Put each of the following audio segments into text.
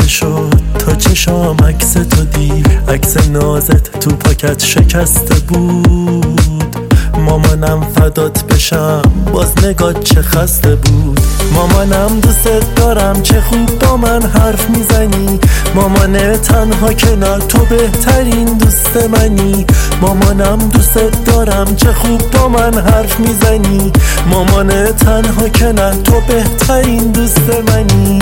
شد تا چشام عکس تو دید، عکس نازت تو پاکت شکسته بود. مامانم فدات بشم باز نگات چه خسته بود. مامانم دوست دارم چه خوب با من حرف میزنی، مامان تنها کنار تو بهترین دوست منی. مامانم دوست دارم چه خوب با من حرف میزنی، مامان تنها کنار تو بهترین دوست منی.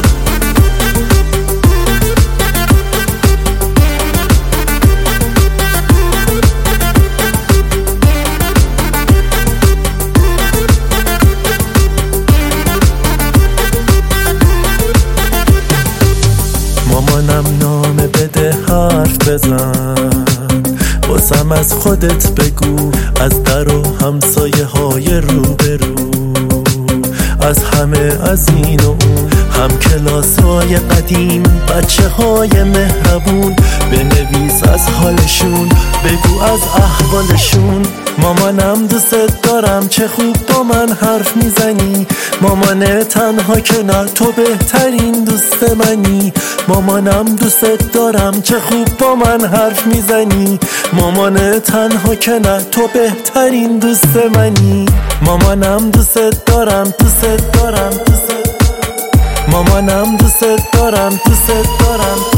مامانم نامه بده حرف بزن، واسم از خودت بگو، از در و همسایه های روبرو، از همه، از این و اون، هم کلاسای قدیم، بچه های مهربون. بنویس از حالشون، بگو از احوالشون. مامانم دوست دارم چه خوب با من حرف میزنی، مامان تنها کنار تو بهترین دوست منی. مامانم دوست دارم چه خوب با من حرف میزنی، مامان تنها کنار تو بهترین دوست منی. مامانم دوست دارم، دوست دارم، دوست، مامانم دوست دارم، دوست دارم.